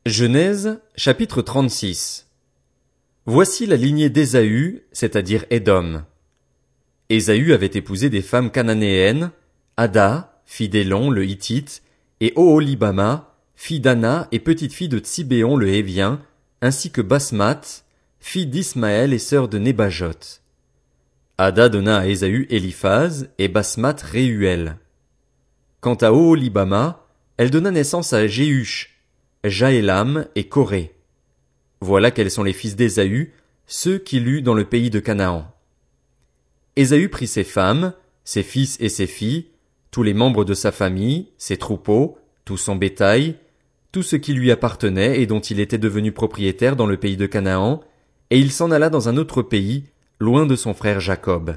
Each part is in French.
Genèse, chapitre 36. Voici la lignée d'Ésaü, c'est-à-dire Édom. Ésaü avait épousé des femmes cananéennes, Ada, fille d'Élon le Hittite, et Oholibama, fille d'Ana et petite-fille de Tsibéon le Hévien, ainsi que Basmath, fille d'Ismaël et sœur de Nébajot. Ada donna à Ésaü Éliphaz et Basmath Réuel. Quant à Oholibama, elle donna naissance à Jéhush, Jaélam et Coré. Voilà quels sont les fils d'Ésaü, ceux qu'il eut dans le pays de Canaan. Ésaü prit ses femmes, ses fils et ses filles, tous les membres de sa famille, ses troupeaux, tout son bétail, tout ce qui lui appartenait et dont il était devenu propriétaire dans le pays de Canaan, et il s'en alla dans un autre pays, loin de son frère Jacob.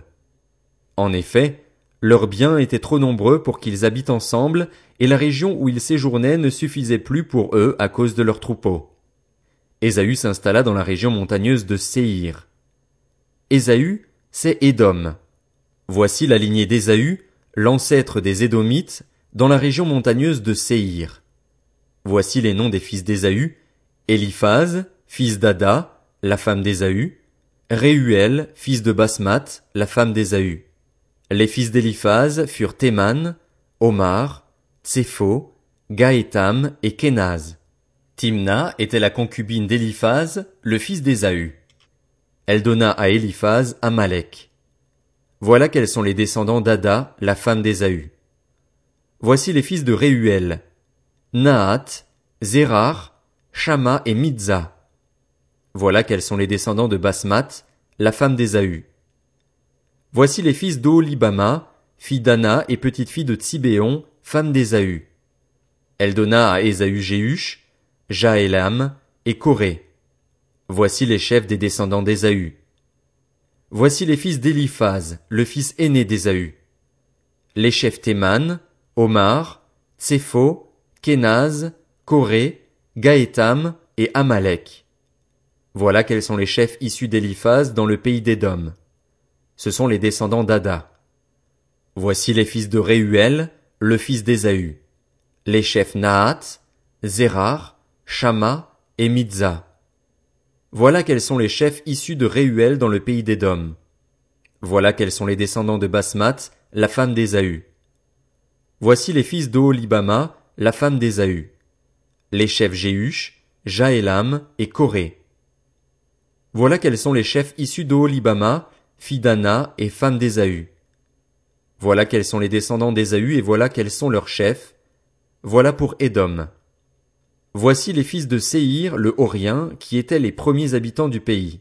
En effet, leurs biens étaient trop nombreux pour qu'ils habitent ensemble, et la région où ils séjournaient ne suffisait plus pour eux à cause de leurs troupeaux. Ésaü s'installa dans la région montagneuse de Séhir. Ésaü, c'est Édom. Voici la lignée d'Ésaü, l'ancêtre des Édomites, dans la région montagneuse de Séhir. Voici les noms des fils d'Ésaü: Éliphaz, fils d'Ada, la femme d'Ésaü; Réuel, fils de Basmath, la femme d'Ésaü. Les fils d'Éliphaz furent Théman, Omar, Tsépho, Gaétam et Kénaz. Timna était la concubine d'Éliphaz, le fils d'Ésaü. Elle donna à Éliphaz Amalek. Voilà quels sont les descendants d'Ada, la femme d'Ésaü. Voici les fils de Réuel: Nahat, Zérar, Shama et Mitza. Voilà quels sont les descendants de Basmath, la femme d'Ésaü. Voici les fils d'Oholibama, fille d'Ana et petite-fille de Tsibéon, femme d'Ésaü. Elle donna à Ésaü Jéhush, Jaélam et Coré. Voici les chefs des descendants d'Ésaü. Voici les fils d'Éliphaz, le fils aîné d'Ésaü. Les chefs Théman, Omar, Tsépho, Kénaz, Coré, Gaétam et Amalek. Voilà quels sont les chefs issus d'Éliphaz dans le pays d'Édom. Ce sont les descendants d'Ada. Voici les fils de Réuel, le fils d'Ésaü. Les chefs Nahat, Zérar, Shama et Mitza. Voilà quels sont les chefs issus de Réuel dans le pays d'Édom. Voilà quels sont les descendants de Basmath, la femme d'Ésaü. Voici les fils d'Oholibama, la femme d'Ésaü. Les chefs Jéhush, Jaélam et Coré. Voilà quels sont les chefs issus d'Oholibama, fille d'Ana et femme d'Ésaü. Voilà quels sont les descendants d'Ésaü et voilà quels sont leurs chefs. Voilà pour Édom. Voici les fils de Séhir le Horien qui étaient les premiers habitants du pays: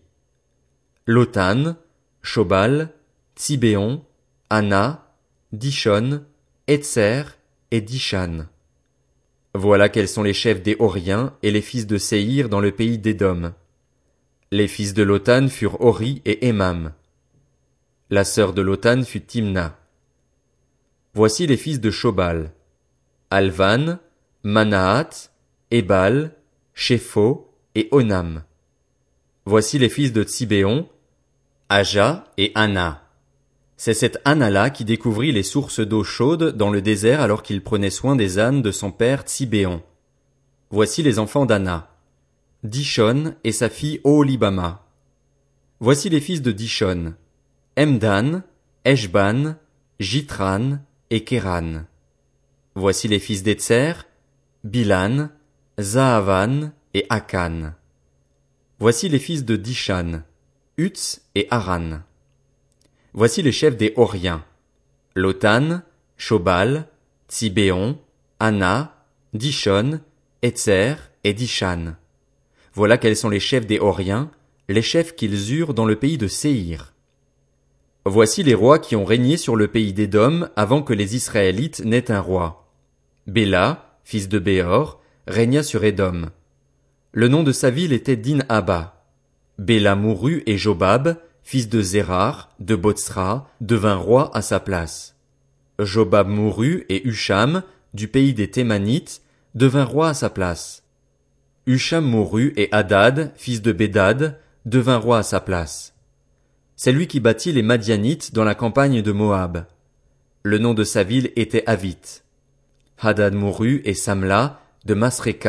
Lotan, Shobal, Tsibéon, Ana, Dishon, Etzer et Dishan. Voilà quels sont les chefs des Horiens et les fils de Séhir dans le pays d'Édom. Les fils de Lotan furent Hori et Émam. La sœur de Lotan fut Timna. Voici les fils de Shobal: Alvan, Manahat, Ébal, Shépho et Onam. Voici les fils de Tsibéon: Aja et Ana. C'est cette Ana-là qui découvrit les sources d'eau chaude dans le désert alors qu'il prenait soin des ânes de son père Tsibéon. Voici les enfants d'Ana: Dishon et sa fille Oholibama. Voici les fils de Dishon: Emdan, Eshban, Jitran et Kéran. Voici les fils d'Etzer: Bilan, Zahavan et Akan. Voici les fils de Dishan: Utz et Aran. Voici les chefs des Horiens: Lotan, Shobal, Tsibéon, Ana, Dishon, Etzer et Dishan. Voilà quels sont les chefs des Horiens, les chefs qu'ils eurent dans le pays de Séhir. Voici les rois qui ont régné sur le pays d'Édom avant que les Israélites n'aient un roi. Béla, fils de Béor, régna sur Édom. Le nom de sa ville était Din-Haba. Béla mourut et Jobab, fils de Zérar, de Botsra, devint roi à sa place. Jobab mourut et Husham, du pays des Thémanites, devint roi à sa place. Husham mourut et Hadad, fils de Bédad, devint roi à sa place. C'est lui qui bâtit les Madianites dans la campagne de Moab. Le nom de sa ville était Avith. Hadad mourut et Samla, de Masréka,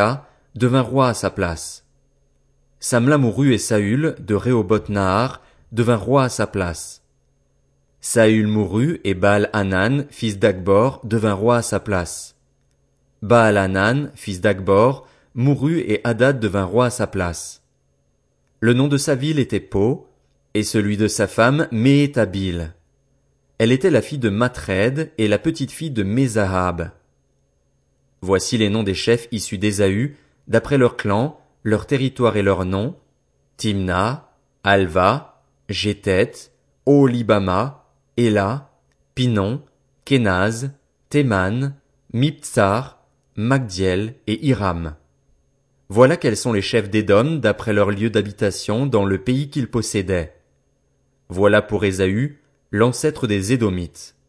devint roi à sa place. Samla mourut et Saül, de Rehoboth-Nahar, devint roi à sa place. Saül mourut et Baal-Hanan, fils d'Akbor, devint roi à sa place. Baal-Hanan, fils d'Akbor, mourut et Hadad devint roi à sa place. Le nom de sa ville était Po, et celui de sa femme Méhétabil. Elle était la fille de Matred et la petite-fille de Mézahab. Voici les noms des chefs issus d'Ésaü, d'après leurs clans, leur territoire et leurs noms: Timna, Alva, Jéthet, Oholibama, Éla, Pinon, Kénaz, Théman, Mibtsar, Magdiel et Hiram. Voilà quels sont les chefs d'Édom d'après leur lieu d'habitation dans le pays qu'ils possédaient. Voilà pour Ésaü, l'ancêtre des Édomites.